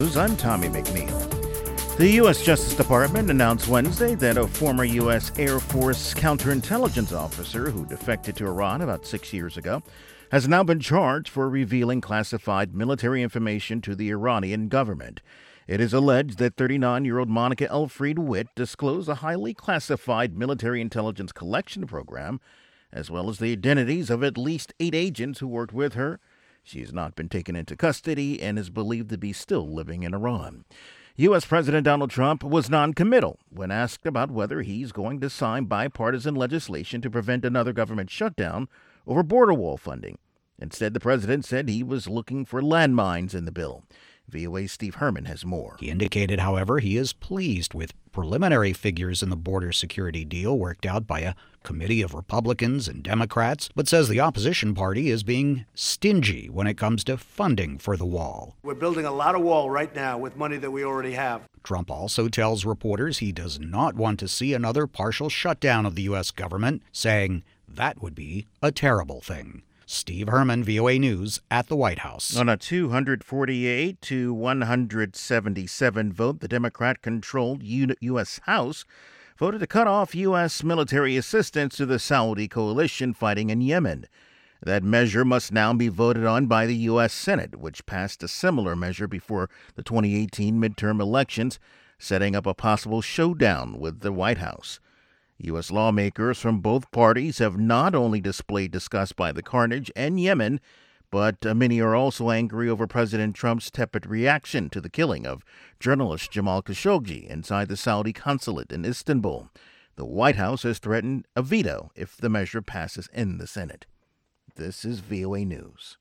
I'm Tommy McNeil. The U.S. Justice Department announced Wednesday that a former U.S. Air Force counterintelligence officer who defected to Iran about 6 years ago has now been charged for revealing classified military information to the Iranian government. It is alleged that 39-year-old Monica Elfried Witt disclosed a highly classified military intelligence collection program, as well as the identities of at least 8 agents who worked with her. She has not been taken into custody and is believed to be still living in Iran. U.S. President Donald Trump was non-committal when asked about whether he's going to sign bipartisan legislation to prevent another government shutdown over border wall funding. Instead, the president said he was looking for landmines in the bill. VOA's Steve Herman has more. He indicated, however, he is pleased with preliminary figures in the border security deal worked out by a committee of Republicans and Democrats, but says the opposition party is being stingy when it comes to funding for the wall. We're building a lot of wall right now with money that we already have. Trump also tells reporters he does not want to see another partial shutdown of the U.S. government, saying that would be a terrible thing. Steve Herman, VOA News, at the White House. On a 248 to 177 vote, the Democrat-controlled U.S. House voted to cut off U.S. military assistance to the Saudi coalition fighting in Yemen. That measure must now be voted on by the U.S. Senate, which passed a similar measure before the 2018 midterm elections, setting up a possible showdown with the White House. U.S. lawmakers from both parties have not only displayed disgust by the carnage in Yemen, but many are also angry over President Trump's tepid reaction to the killing of journalist Jamal Khashoggi inside the Saudi consulate in Istanbul. The White House has threatened a veto if the measure passes in the Senate. This is VOA News.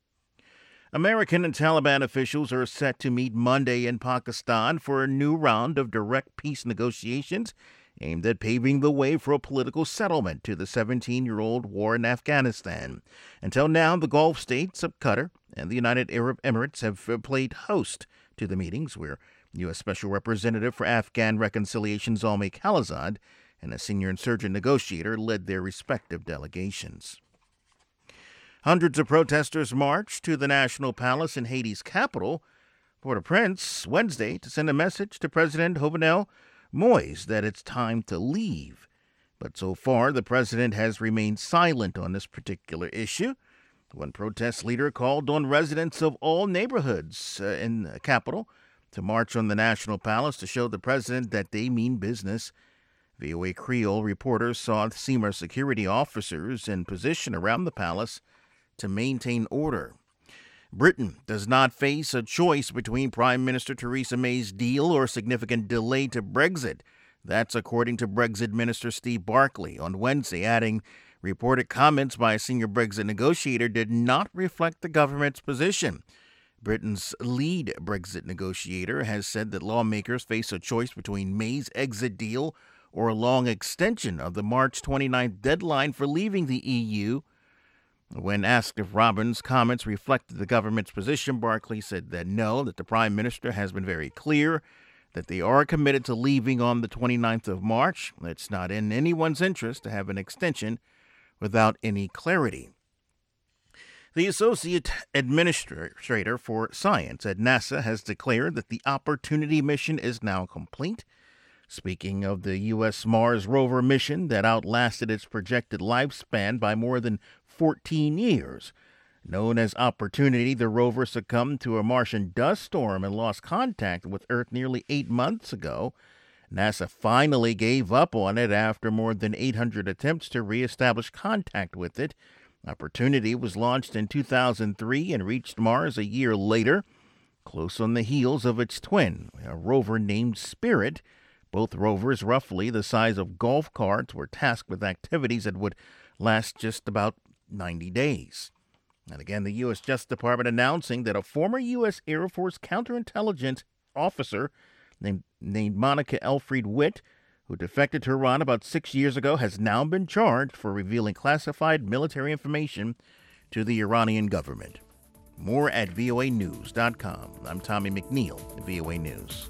American and Taliban officials are set to meet Monday in Pakistan for a new round of direct peace negotiations aimed at paving the way for a political settlement to the 17-year-old war in Afghanistan. Until now, the Gulf states of Qatar and the United Arab Emirates have played host to the meetings, where U.S. Special Representative for Afghan Reconciliation Zalmay Khalilzad and a senior insurgent negotiator led their respective delegations. Hundreds of protesters marched to the National Palace in Haiti's capital, Port-au-Prince, Wednesday to send a message to President Jovenel Moise that it's time to leave. But so far, the president has remained silent on this particular issue. One protest leader called on residents of all neighborhoods in the capital to march on the National Palace to show the president that they mean business. VOA Creole reporters saw SEMA security officers in position around the palace to maintain order. Britain does not face a choice between Prime Minister Theresa May's deal or significant delay to Brexit. That's according to Brexit Minister Steve Barclay on Wednesday, adding reported comments by a senior Brexit negotiator did not reflect the government's position. Britain's lead Brexit negotiator has said that lawmakers face a choice between May's exit deal or a long extension of the March 29th deadline for leaving the EU. When asked if Robin's comments reflected the government's position, Barclay said that no, that the Prime Minister has been very clear that they are committed to leaving on the 29th of March. It's not in anyone's interest to have an extension without any clarity. The Associate Administrator for Science at NASA has declared that the Opportunity mission is now complete. Speaking of the U.S. Mars rover mission that outlasted its projected lifespan by more than 14 years. Known as Opportunity, the rover succumbed to a Martian dust storm and lost contact with Earth nearly 8 months ago. NASA finally gave up on it after more than 800 attempts to reestablish contact with it. Opportunity was launched in 2003 and reached Mars a year later, close on the heels of its twin, a rover named Spirit. Both rovers, roughly the size of golf carts, were tasked with activities that would last just about 90 days. And again, the U.S. Justice Department announcing that a former U.S. Air Force counterintelligence officer named Monica Elfried Witt, who defected to Iran about 6 years ago, has now been charged for revealing classified military information to the Iranian government. More at voanews.com. I'm Tommy McNeil, VOA News.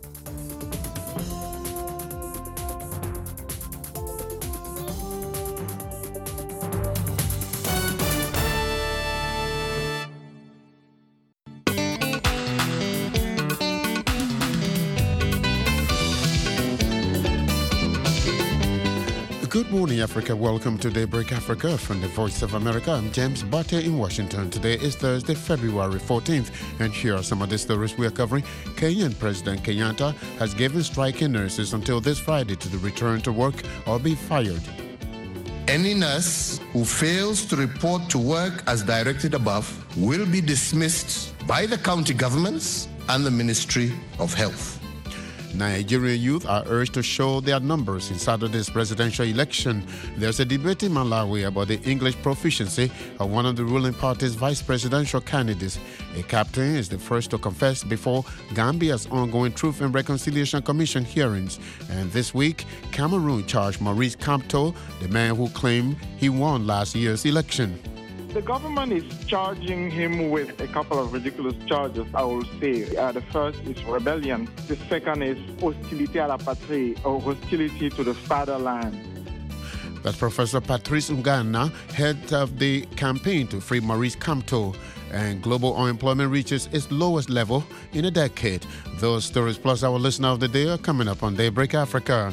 Good morning, Africa. Welcome to Daybreak Africa from the Voice of America. I'm James Butter in Washington. Today is Thursday, February 14th, and here are some of the stories we are covering. Kenyan President Kenyatta has given striking nurses until this Friday to return to work or be fired. Any nurse who fails to report to work as directed above will be dismissed by the county governments and the Ministry of Health. Nigerian youth are urged to show their numbers in Saturday's presidential election. There's a debate in Malawi about the English proficiency of one of the ruling party's vice presidential candidates. A captain is the first to confess before Gambia's ongoing Truth and Reconciliation Commission hearings. And this week, Cameroon charged Maurice Kamto, the man who claimed he won last year's election. The government is charging him with a couple of ridiculous charges, I will say. The first is rebellion. The second is hostilité à la patrie, or hostility to the fatherland. That's Professor Patrice Ngana, head of the campaign to free Maurice Kamto. And global unemployment reaches its lowest level in a decade. Those stories plus our listener of the day are coming up on Daybreak Africa.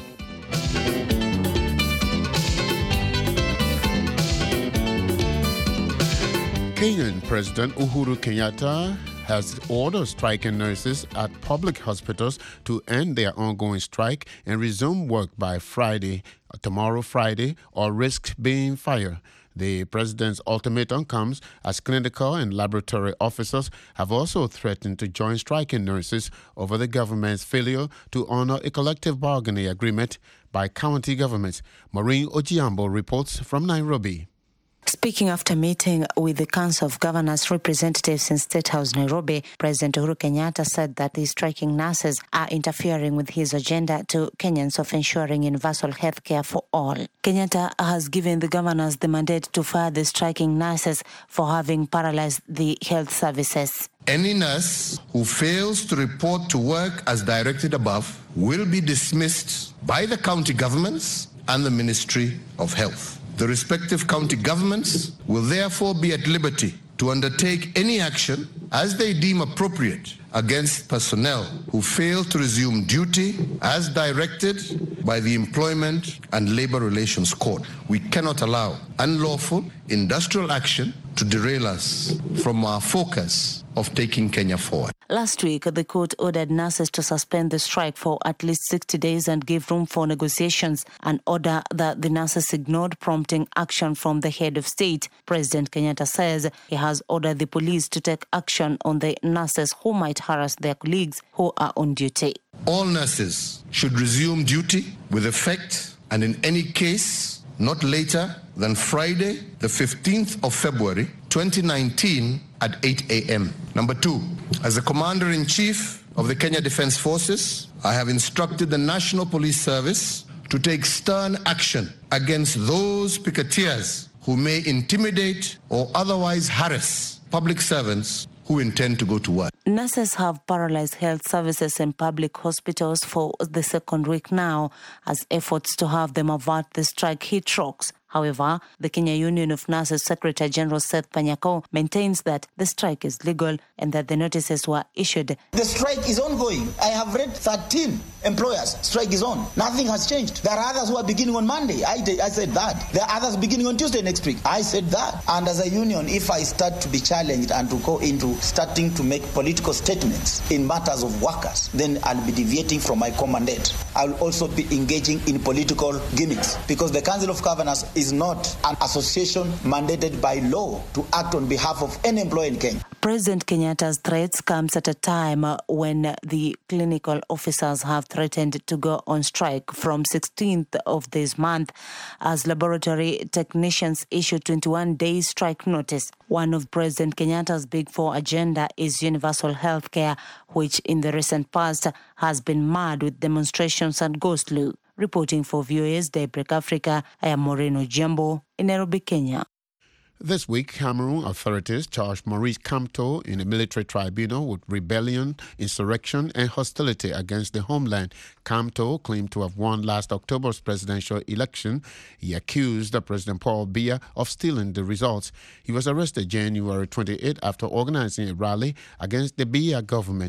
Kenyan President Uhuru Kenyatta has ordered striking nurses at public hospitals to end their ongoing strike and resume work by tomorrow Friday, or risk being fired. The president's ultimatum comes as clinical and laboratory officers have also threatened to join striking nurses over the government's failure to honor a collective bargaining agreement by county governments. Maureen Ojiambo reports from Nairobi. Speaking after meeting with the Council of Governors representatives in State House, Nairobi, President Uhuru Kenyatta said that the striking nurses are interfering with his agenda to Kenyans of ensuring universal health care for all. Kenyatta has given the governors the mandate to fire the striking nurses for having paralyzed the health services. Any nurse who fails to report to work as directed above will be dismissed by the county governments and the Ministry of Health. The respective county governments will therefore be at liberty to undertake any action as they deem appropriate against personnel who fail to resume duty as directed by the Employment and Labor Relations Court. We cannot allow unlawful industrial action to derail us from our focus of taking Kenya forward. Last week, the court ordered nurses to suspend the strike for at least 60 days and give room for negotiations, an order that the nurses ignored, prompting action from the head of state. President Kenyatta says he has ordered the police to take action on the nurses who might harass their colleagues who are on duty. All nurses should resume duty with effect, and in any case, not later than Friday, the 15th of February, 2019 at 8 a.m. Number 2, as the Commander-in-Chief of the Kenya Defence Forces, I have instructed the National Police Service to take stern action against those picketeers who may intimidate or otherwise harass public servants who intend to go to work. Nurses have paralyzed health services in public hospitals for the second week now as efforts to have them avert the strike hit rocks. However, the Kenya Union of Nurses Secretary General Seth Panyako maintains that the strike is legal and that the notices were issued. The strike is ongoing. I have read 13 employers. Strike is on. Nothing has changed. There are others who are beginning on Monday. I said that. There are others beginning on Tuesday next week. I said that. And as a union, if I start to be challenged and to go into starting to make political statements in matters of workers, then I'll be deviating from my core mandate. I'll also be engaging in political gimmicks because the Council of Governors is not an association mandated by law to act on behalf of any employee in Kenya. President Kenyatta's threats comes at a time when the clinical officers have threatened to go on strike from 16th of this month as laboratory technicians issue 21-day strike notice. One of President Kenyatta's Big Four agenda is universal health care, which in the recent past has been marred with demonstrations and go-slow. Reporting for VOA's Daybreak Africa, I am Maureen Ojiambo in Nairobi, Kenya. This week, Cameroon authorities charged Maurice Kamto in a military tribunal with rebellion, insurrection, and hostility against the homeland. Kamto claimed to have won last October's presidential election. He accused President Paul Biya of stealing the results. He was arrested January 28 after organizing a rally against the Biya government.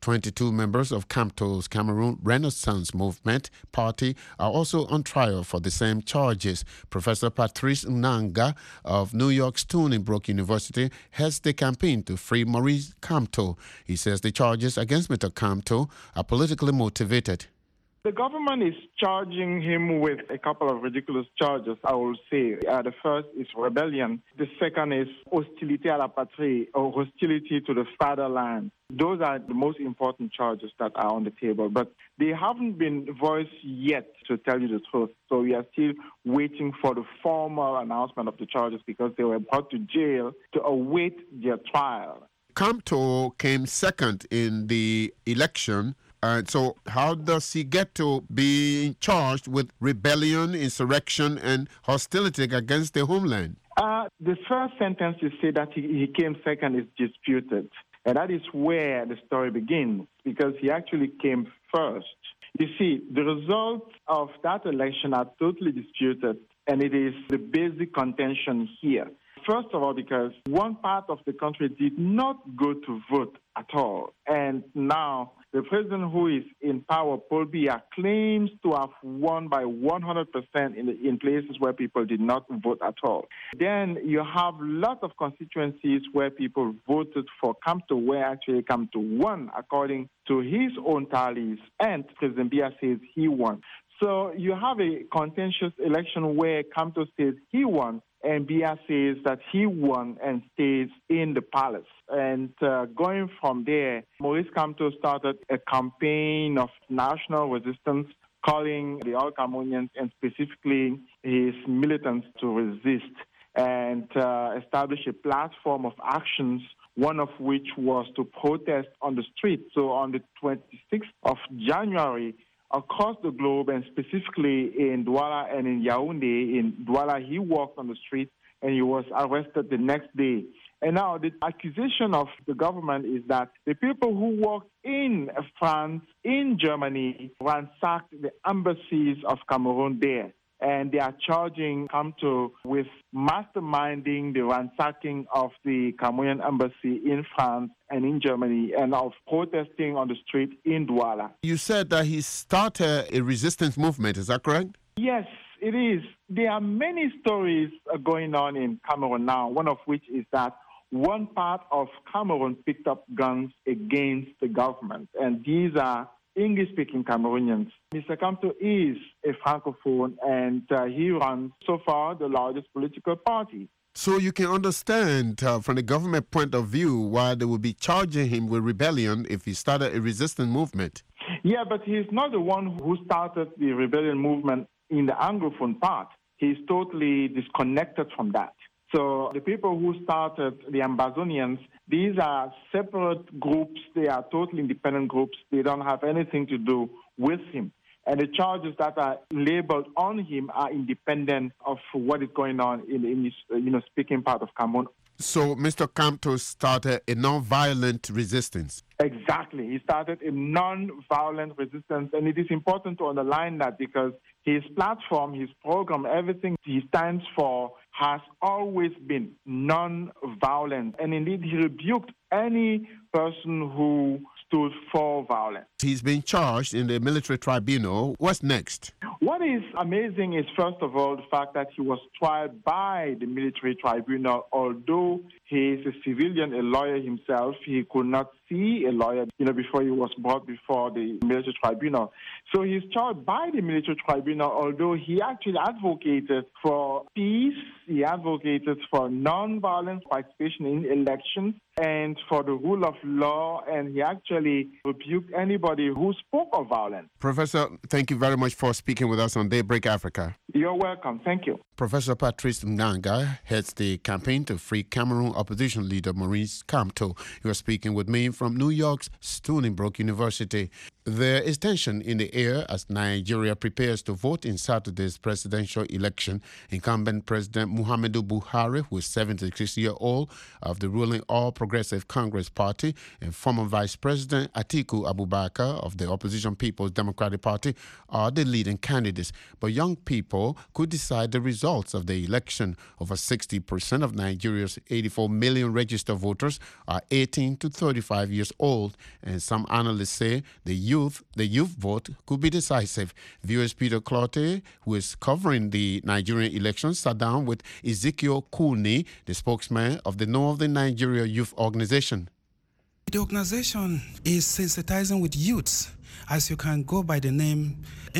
22 members of Kamto's Cameroon Renaissance Movement Party are also on trial for the same charges. Professor Patrice Nanga of New York Stony Brook University heads the campaign to free Maurice Kamto. He says the charges against Mr. Kamto are politically motivated. The government is charging him with a couple of ridiculous charges, I will say. The first is rebellion. The second is hostilité à la patrie, or hostility to the fatherland. Those are the most important charges that are on the table, but they haven't been voiced yet, to tell you the truth. So we are still waiting for the formal announcement of the charges because they were brought to jail to await their trial. Kamto came second in the election. So how does he get to be charged with rebellion, insurrection, and hostility against the homeland? The first sentence you say that he came second is disputed. And that is where the story begins, because he actually came first. You see, the results of that election are totally disputed, and it is the basic contention here. First of all, because one part of the country did not go to vote at all. And now the president who is in power, Paul Biya, claims to have won by 100% in places where people did not vote at all. Then you have lots of constituencies where people voted for Kamto, where actually Kamto won according to his own tallies, and President Biya says he won. So you have a contentious election where Kamto says he won, and Biya says that he won and stays in the palace. And going from there, Maurice Kamto started a campaign of national resistance, calling the all Cameroonians and specifically his militants to resist and establish a platform of actions, one of which was to protest on the street. So on the 26th of January, across the globe, and specifically in Douala and in Yaoundé. In Douala, he walked on the street and he was arrested the next day. And now the accusation of the government is that the people who worked in France, in Germany, ransacked the embassies of Cameroon there. And they are charging Kamto with masterminding the ransacking of the Cameroonian embassy in France and in Germany, and of protesting on the street in Douala. You said that he started a resistance movement, is that correct? Yes, it is. There are many stories going on in Cameroon now, one of which is that one part of Cameroon picked up guns against the government, and these are English-speaking Cameroonians. Mr. Kamto is a Francophone, and he runs, so far, the largest political party. So you can understand, from the government point of view, why they would be charging him with rebellion if he started a resistance movement. Yeah, but he's not the one who started the rebellion movement in the Anglophone part. He's totally disconnected from that. So the people who started the Ambazonians, these are separate groups. They are totally independent groups. They don't have anything to do with him. And the charges that are labeled on him are independent of what is going on in his speaking part of Cameroon. So Mr. Kamto started a non-violent resistance. Exactly. He started a non-violent resistance. And it is important to underline that because his platform, his program, everything he stands for has always been non-violent. And indeed, he rebuked any person who stood for violence. He's been charged in the military tribunal. What's next? What is amazing is, first of all, the fact that he was tried by the military tribunal. Although he is a civilian, a lawyer himself, he could not see a lawyer, before he was brought before the military tribunal. So he's charged by the military tribunal, although he actually advocated for peace, he advocated for non-violent participation in elections and for the rule of law, and he actually rebuked anybody who spoke of violence. Professor, thank you very much for speaking with us on Daybreak Africa. You're welcome. Thank you. Professor Patrice Nanga heads the campaign to free Cameroon opposition leader Maurice Kamto. He was speaking with me from New York's Stony Brook University. There is tension in the air as Nigeria prepares to vote in Saturday's presidential election. Incumbent President Muhammadu Buhari, who is 76 years old, of the ruling All Progressive Congress Party, and former Vice President Atiku Abubakar of the opposition People's Democratic Party are the leading candidates. But young people could decide the results of the election. Over 60% of Nigeria's 84 million registered voters are 18 to 35 25 years old, and some analysts say the youth vote could be decisive. Viewers Peter Clottey, who is covering the Nigerian elections, sat down with Ezekiel Kuni, the spokesman of the Know of the Nigeria Youth Organization. The organization is sensitizing with youths. As you can go by the name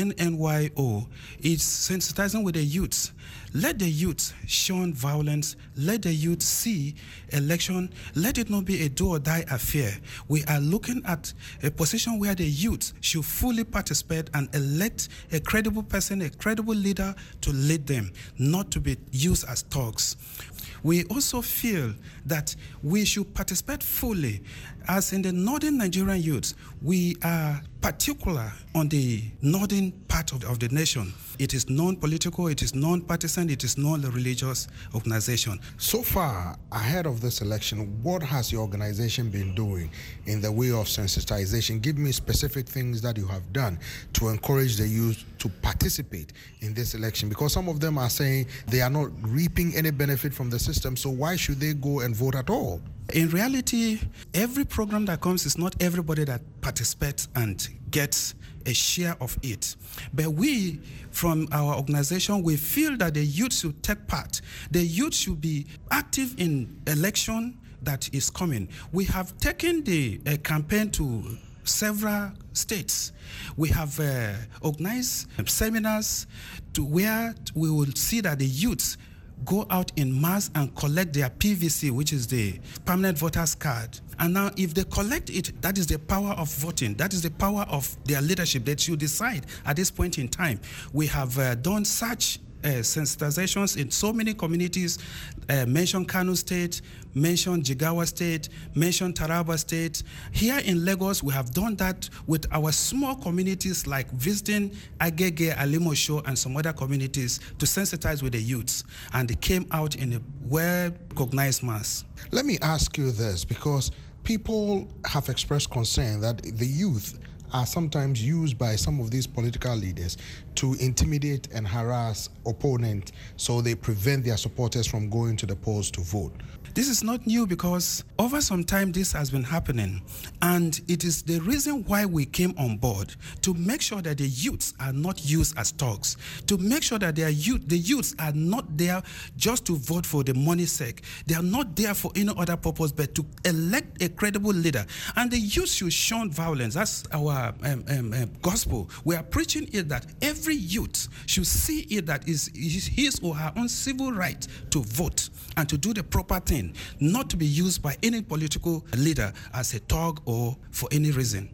NNYO, it's sensitizing with the youths. Let the youths shun violence. Let the youths see election. Let it not be a do-or-die affair. We are looking at a position where the youth should fully participate and elect a credible person, a credible leader to lead them, not to be used as thugs. We also feel that we should participate fully. As in the northern Nigerian youth, we are particular on the northern part of the nation. It is non-political, it is non-partisan, it is non-religious organization. So far, ahead of this election, what has your organization been doing in the way of sensitization? Give me specific things that you have done to encourage the youth to participate in this election, because some of them are saying they are not reaping any benefit from the system, so why should they go and vote at all? In reality, every program that comes is not everybody that participates and gets a share of it. But we, from our organization, we feel that the youth should take part. The youth should be active in election that is coming. We have taken the campaign to several states. We have organized seminars to where we will see that the youths go out in mass and collect their PVC, which is the permanent voters card. And now if they collect it, that is the power of voting. That is the power of their leadership that you decide at this point in time. We have done such sensitizations in so many communities, mention Kano State, mention Jigawa State, mention Taraba State. Here in Lagos, we have done that with our small communities like visiting Agege, Alimosho, and some other communities to sensitize with the youths. And they came out in a well-recognized mass. Let me ask you this, because people have expressed concern that the youth are sometimes used by some of these political leaders to intimidate and harass opponents, so they prevent their supporters from going to the polls to vote. This is not new, because over some time this has been happening, and it is the reason why we came on board, to make sure that the youths are not used as thugs, to make sure that the youths are not there just to vote for the money's sake. They are not there for any other purpose but to elect a credible leader. And the youth should shun violence. That's our gospel. We are preaching it that every youth should see it that is his or her own civil right to vote and to do the proper thing, not to be used by any political leader as a thug or for any reason.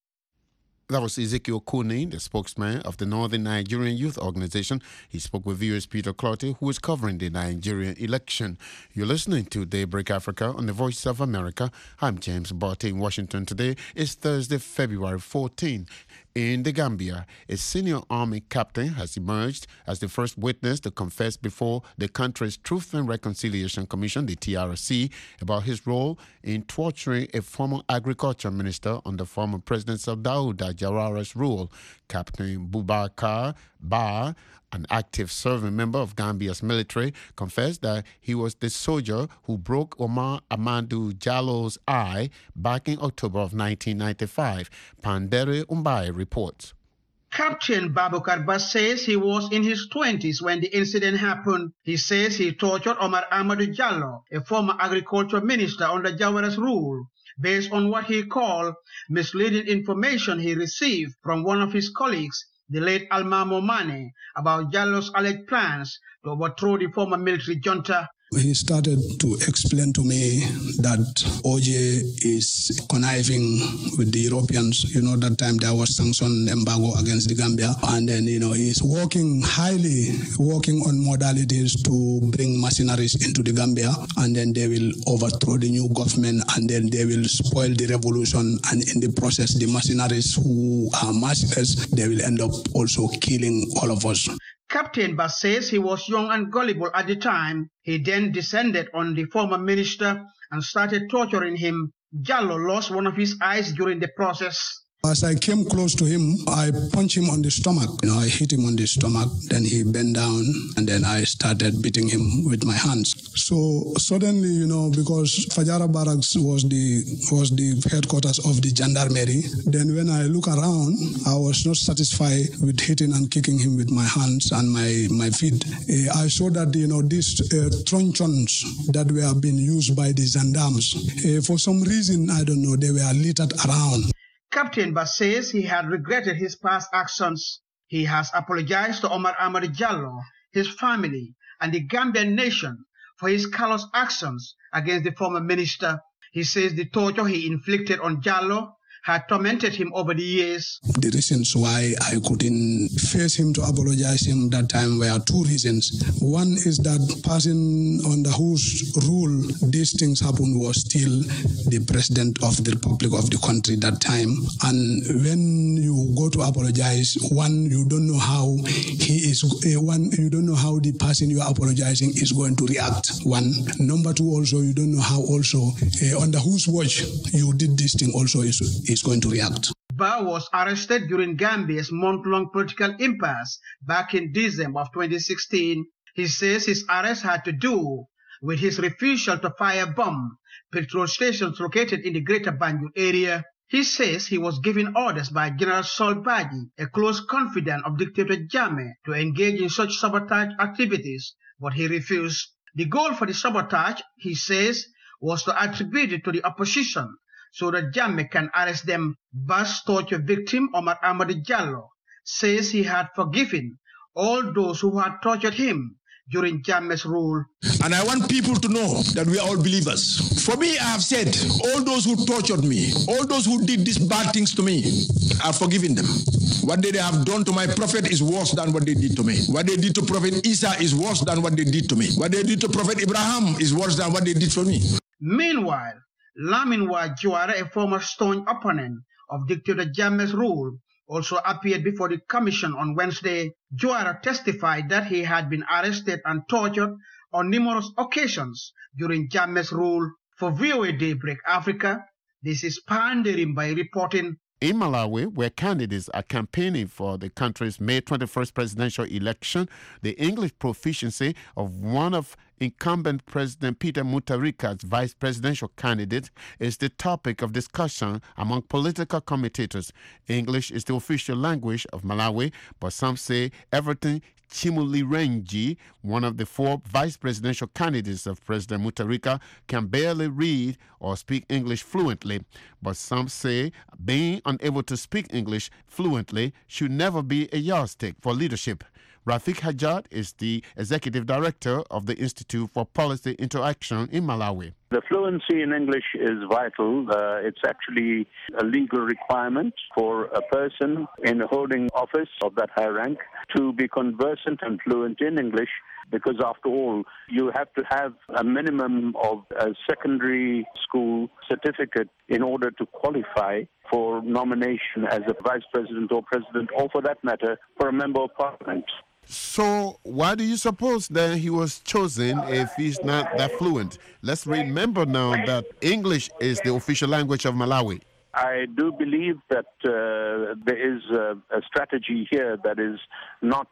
That was Ezekiel Kuni, the spokesman of the Northern Nigerian Youth Organization. He spoke with viewers Peter Clottey, who is covering the Nigerian election. You're listening to Daybreak Africa on the Voice of America. I'm James Barty in Washington. Today is Thursday, February 14. In the Gambia, a senior army captain has emerged as the first witness to confess before the country's Truth and Reconciliation Commission, the TRC, about his role in torturing a former agriculture minister under former President Dawda Jawara's rule. Captain Boubacar Ba, an active serving member of Gambia's military, confessed that he was the soldier who broke Omar Amadou Jallo's eye back in October of 1995. Pandere Umbai reports. Captain Babukar Bas says he was in his 20s when the incident happened. He says he tortured Omar Amadou Jallo, a former agriculture minister under Jawara's rule, based on what he called misleading information he received from one of his colleagues, the late Almamo Mane, about Jallo's alleged plans to overthrow the former military junta. He started to explain to me that OJ is conniving with the Europeans. That time there was sanction embargo against the Gambia. And then, he's working on modalities to bring mercenaries into the Gambia. And then they will overthrow the new government, and then they will spoil the revolution. And in the process, the mercenaries who are mercenaries, they will end up also killing all of us. Captain Bass says he was young and gullible at the time. He then descended on the former minister and started torturing him. Jallo lost one of his eyes during the process. As I came close to him, I punched him on the stomach. I hit him on the stomach. Then he bent down, and then I started beating him with my hands. So suddenly, because Fajara Barracks was the headquarters of the gendarmerie, then when I look around, I was not satisfied with hitting and kicking him with my hands and my feet. I saw that, these truncheons that were being used by the gendarmes, for some reason, I don't know, they were littered around. Captain Bass says he had regretted his past actions. He has apologized to Omar Amadou Jallow, his family, and the Gambian nation for his callous actions against the former minister. He says the torture he inflicted on Jallow had tormented him over the years. The reasons why I couldn't face him to apologize him that time were two reasons. One is that person under whose rule these things happened was still the president of the Republic of the country that time. And when you go to apologize, one, you don't know how you don't know how the person you are apologizing is going to react. One. Number two, also, you don't know how also under whose watch you did this thing also is going to react. Ba was arrested during Gambia's month-long political impasse back in December of 2016. He says his arrest had to do with his refusal to firebomb petrol stations located in the Greater Banjul area. He says he was given orders by General Sol Badji, a close confidant of dictator Jammeh, to engage in such sabotage activities, but he refused. The goal for the sabotage, he says, was to attribute it to the opposition so that Jammeh can arrest them. Bass torture victim Omar Amadou Jallow says he had forgiven all those who had tortured him during Jammeh's rule. And I want people to know that we are all believers. For me, I have said, all those who tortured me, all those who did these bad things to me, I've forgiven them. What they have done to my prophet is worse than what they did to me. What they did to Prophet Isa is worse than what they did to me. What they did to Prophet Ibrahim is worse than what they did for me. Meanwhile, Laminwa Juara, a former staunch opponent of dictator Jammeh's rule, also appeared before the commission on Wednesday. Juara testified that he had been arrested and tortured on numerous occasions during Jammeh's rule. For VOA Daybreak Africa, this is Panderimbai reporting. In Malawi, where candidates are campaigning for the country's May 21st presidential election, the English proficiency of one of incumbent President Peter Mutharika's vice presidential candidate is the topic of discussion among political commentators. English is the official language of Malawi, but some say Everton Chimulirenji, one of the four vice presidential candidates of President Mutharika, can barely read or speak English fluently. But some say being unable to speak English fluently should never be a yardstick for leadership. Rafik Hajat is the executive director of the Institute for Policy Interaction in Malawi. The fluency in English is vital. It's actually a legal requirement for a person in holding office of that high rank to be conversant and fluent in English, because after all, you have to have a minimum of a secondary school certificate in order to qualify for nomination as a vice president or president, or for that matter, for a member of parliament. So why do you suppose that he was chosen if he's not that fluent? Let's remember now that English is the official language of Malawi. I do believe that there is a strategy here that is not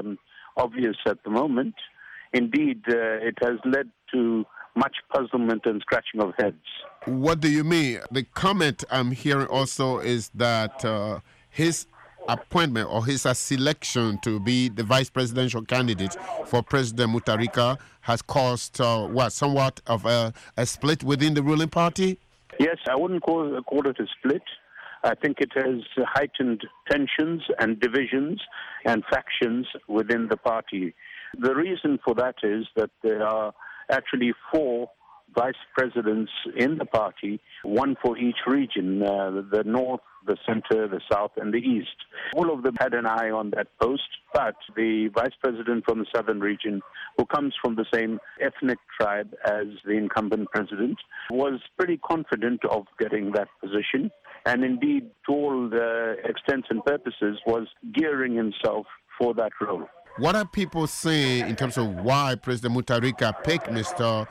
obvious at the moment. Indeed, it has led to much puzzlement and scratching of heads. What do you mean? The comment I'm hearing also is that his appointment or his selection to be the vice presidential candidate for President Mutharika has caused somewhat of a split within the ruling party? Yes, I wouldn't call it a split. I think it has heightened tensions and divisions and factions within the party. The reason for that is that there are actually four vice presidents in the party, one for each region, the north, the center, the south, and the east. All of them had an eye on that post, but the vice president from the southern region, who comes from the same ethnic tribe as the incumbent president, was pretty confident of getting that position, and indeed, to all the extents and purposes, was gearing himself for that role. What are people saying in terms of why President Mutharika picked Mr.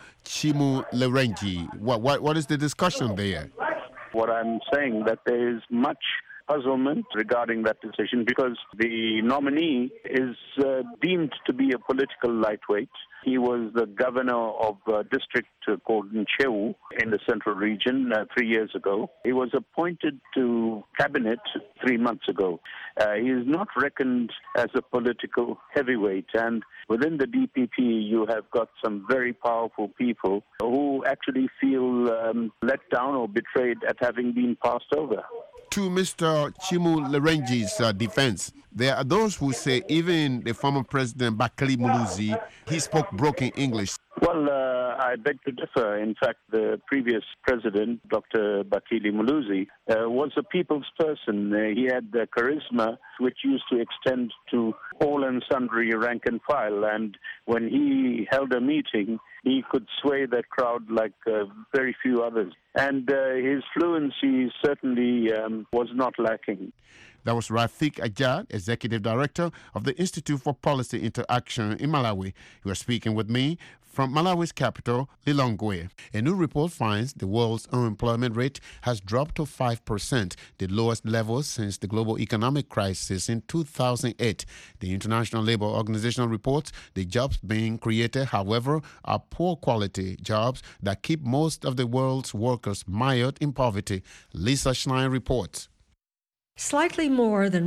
Chimulirenji? What is the discussion there? What I'm saying that there is much puzzlement regarding that decision because the nominee is deemed to be a political lightweight. He was the governor of a district called Ncheu in the central region 3 years ago. He was appointed to cabinet 3 months ago. He is not reckoned as a political heavyweight, and within the DPP you have got some very powerful people who actually feel let down or betrayed at having been passed over. To Mr. Chimu Lerenji's defense, there are those who say even the former president Bakali Muluzi, he spoke broken English. Well, I beg to differ. In fact, the previous president, Dr. Bakili Muluzi, was a people's person. He had the charisma which used to extend to all and sundry rank and file. And when he held a meeting, he could sway that crowd like very few others. And his fluency certainly was not lacking. That was Rafiq Ajad, Executive Director of the Institute for Policy Interaction in Malawi. He was speaking with me from Malawi's capital, Lilongwe. A new report finds the world's unemployment rate has dropped to 5%, the lowest level since the global economic crisis in 2008. The International Labour Organization reports the jobs being created, however, are poor quality jobs that keep most of the world's workers mired in poverty. Lisa Schlein reports. Slightly more than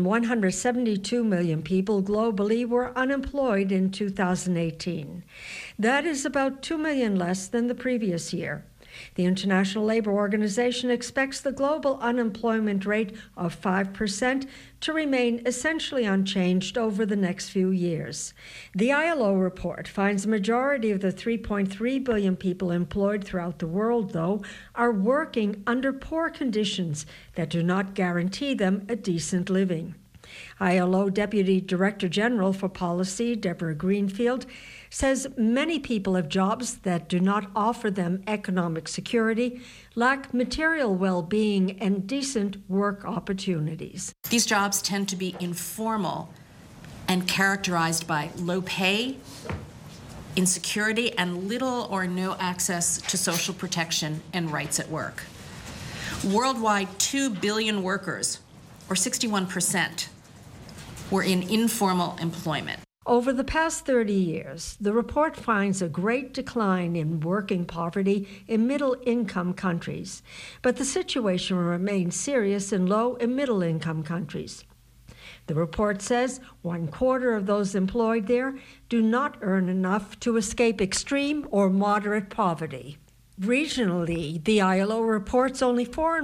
172 million people globally were unemployed in 2018. That is about 2 million less than the previous year. The International Labour Organization expects the global unemployment rate of 5% to remain essentially unchanged over the next few years. The ILO report finds the majority of the 3.3 billion people employed throughout the world, though, are working under poor conditions that do not guarantee them a decent living. ILO Deputy Director General for Policy, Deborah Greenfield, says many people have jobs that do not offer them economic security, lack material well-being, and decent work opportunities. These jobs tend to be informal and characterized by low pay, insecurity, and little or no access to social protection and rights at work. Worldwide, 2 billion workers, or 61%, were in informal employment. Over the past 30 years, the report finds a great decline in working poverty in middle-income countries, but the situation remains serious in low- and middle-income countries. The report says 1/4 of those employed there do not earn enough to escape extreme or moderate poverty. Regionally, the ILO reports only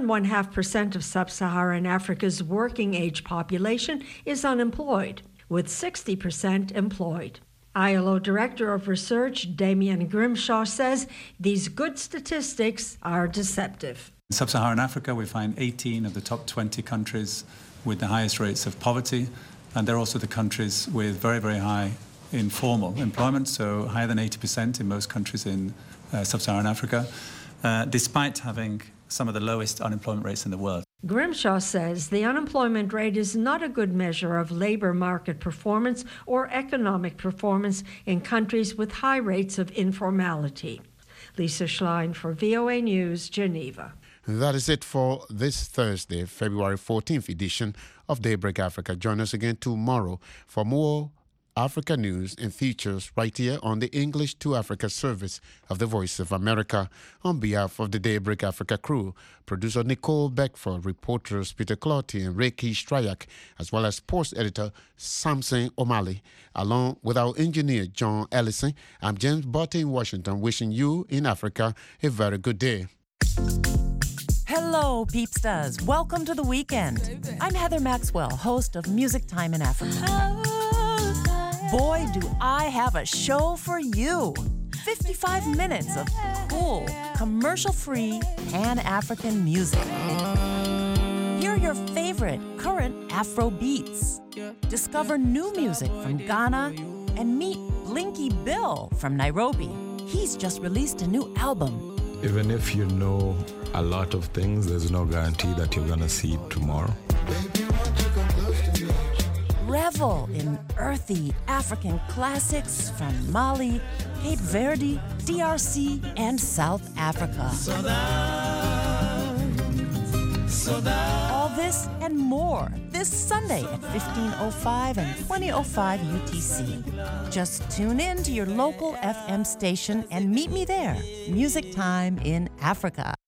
4.5% of sub-Saharan Africa's working-age population is unemployed, with 60% employed. ILO Director of Research Damien Grimshaw says these good statistics are deceptive. In sub-Saharan Africa, we find 18 of the top 20 countries with the highest rates of poverty, and they're also the countries with very, very high informal employment, so higher than 80% in most countries in sub-Saharan Africa, despite having some of the lowest unemployment rates in the world. Grimshaw says the unemployment rate is not a good measure of labor market performance or economic performance in countries with high rates of informality. Lisa Schlein for VOA News, Geneva. That is it for this Thursday, February 14th edition of Daybreak Africa. Join us again tomorrow for more Africa news and features right here on the English to Africa service of the Voice of America. On behalf of the Daybreak Africa crew, producer Nicole Beckford, reporters Peter Clotty and Reiki Strayak, as well as sports editor Samson O'Malley, along with our engineer John Ellison, I'm James Botte in Washington, wishing you in Africa a very good day. Hello, Peepstars. Welcome to the weekend. I'm Heather Maxwell, host of Music Time in Africa. Boy, do I have a show for you. 55 minutes of cool, commercial-free, Pan-African music. Hear your favorite current Afro beats. Discover new music from Ghana and meet Blinky Bill from Nairobi. He's just released a new album. Even if you know a lot of things, there's no guarantee that you're gonna see it tomorrow. Revel in earthy African classics from Mali, Cape Verde, DRC, and South Africa. All this and more this Sunday at 15:05 and 20:05 UTC. Just tune in to your local FM station and meet me there. Music Time in Africa.